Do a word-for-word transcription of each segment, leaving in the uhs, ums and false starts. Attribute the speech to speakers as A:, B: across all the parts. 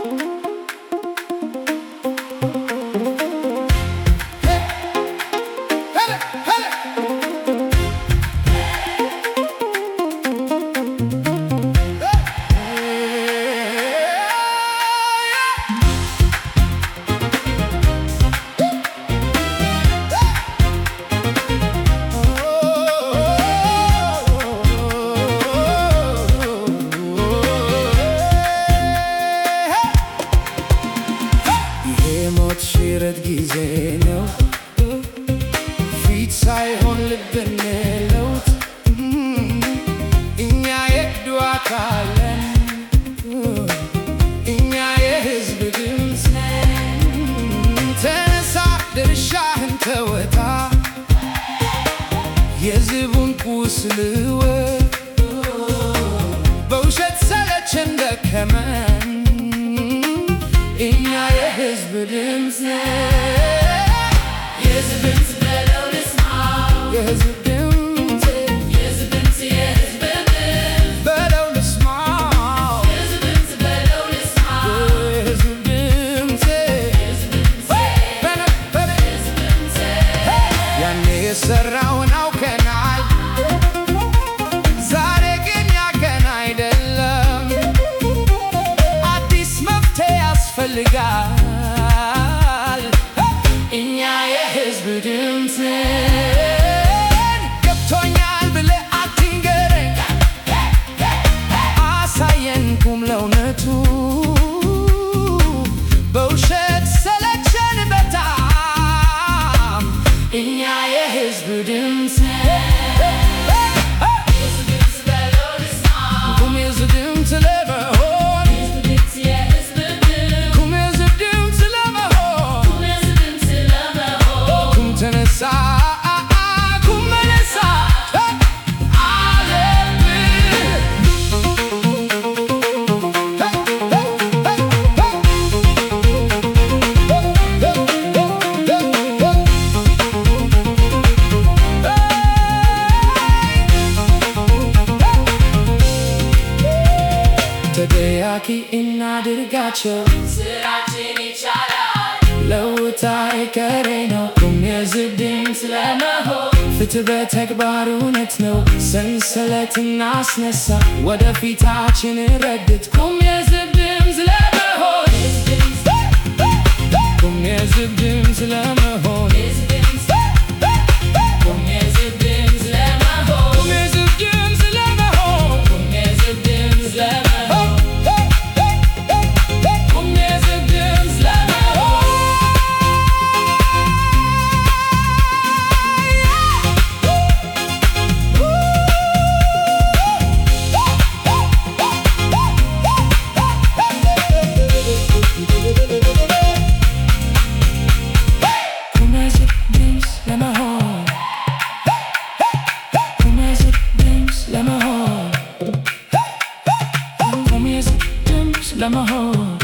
A: ሽረት ጊዜ ነው ፊት ሳይሆን ልብን ለውጥ እኛ የዱዓ ካለን እኛ የሕዝብ ድምፅ ተነሳ ድርሻህን ተወጣ የሕዝቡን ቁስል በውሸት ሰለቸን ደከመን እኛ የሕዝብ ድምፅ የሕዝብ ድምፅ በለው ልስማው የሕዝብ ድምፅ የሕዝብ ድምፅ የሕዝብ ድምፅ በለው ልስማው የሕዝብ ድምፅ በለው ልስማው የሕዝብ ድምፅ የሕዝብ ድምፅ ያኔ የሠራውን አውቀናል ዛሬ ግን ያቀን አይደለም አዲስ መፍትሔ ያስፈልጋል እኛ የሕዝብ ድምፅ ገብቶኛል ብለህ አትንገረኝ አሳየን ቁም ለእውነቱ በውሸት ሰለቸን በጣም እኛ የሕዝብ ድምፅ ቁም የሕዝብ ድምፅ ለመሆን ቁም የሕዝብ ድምፅ ለመሆን ቁም ተነሳ ቁም መነሳት አለብህ ተጠያቂ እናድርጋቸው ስራችን ይቻላል ለውጥ አይቀሬ ነው ቁም የሕዝብ ድምፅ ለመሆን ፍትህ በተግባር እውነት ነው ሰንሰለት እናስነሳ ወደፊታችን ረግጥ ቁም የሕዝብ ድምፅ ለመሆን ቁም የሕዝብ ድምፅ ለመሆን ቁም የሕዝብ ድምፅ ለመሆን ቁም የሕዝብ ድምፅ ለመሆን ቁም የሕዝብ ድምፅ ለመሆን ቁም የሕዝብ ድምፅ ለመሆን ቁም የሕዝብ ድምፅ ለመሆን ቁም የሕዝብ ድምፅ ለመሆን ቁም የሕዝብ ድምፅ ለመሆን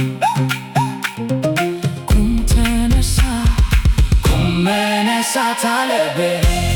A: ቁም ተነሳ ቁም መነሳት አለብህ